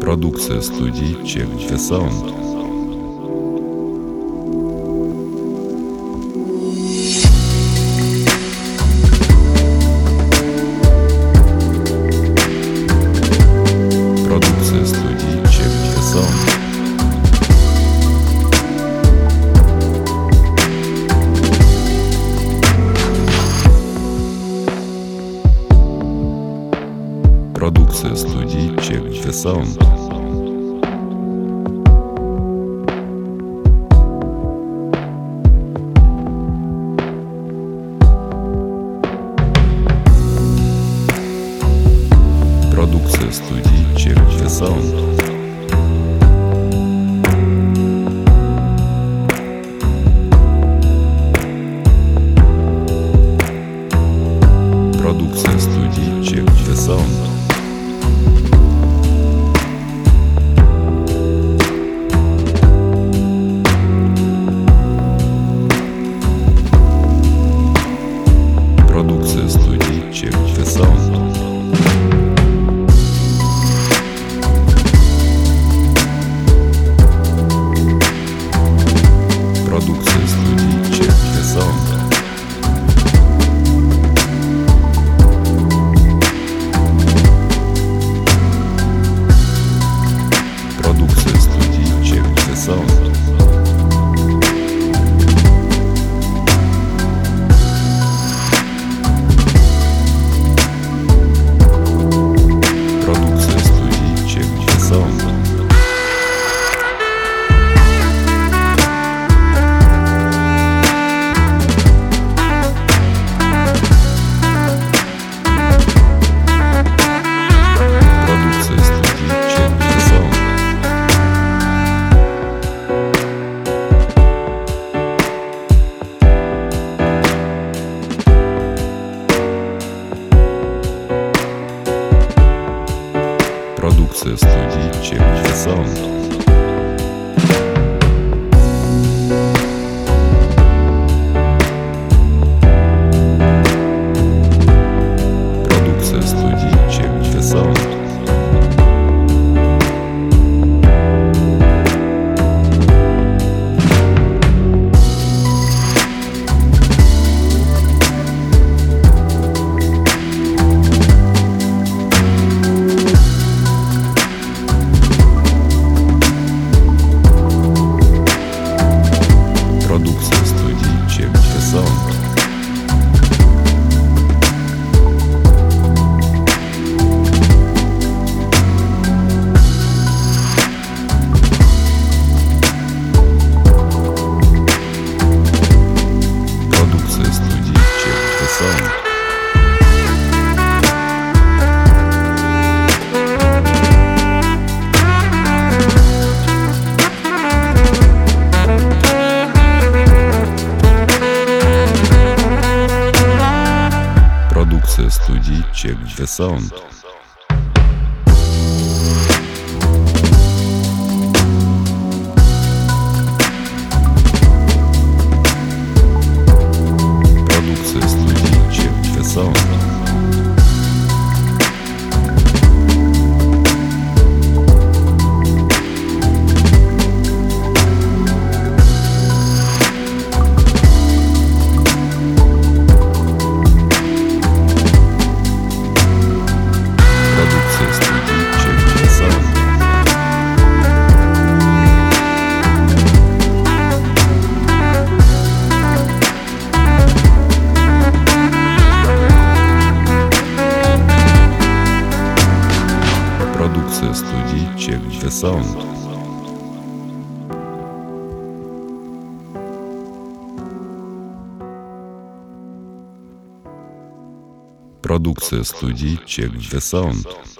Продукция студии Check the Sound. Продукция студии Check the Sound. Продукция студии Check the Sound. Продукция студии Check the Sound. Продукция студии Check the Sound. Продукция студии Check the Sound. Продукция студии Check the Sound. Продукция студии Check the Sound. Продукция студии Check the Sound. Продукция студии Check the Sound. Продукция студии Check the Sound. Продукция студии Check the Sound. Продукция студии Check the Sound. Продукция студии Check the Sound. Продукция студии Check the Sound. Продукция студии Check the Sound. Продукция студии Check the Sound. Продукция студии Check the Sound. Продукция студии Check the Sound.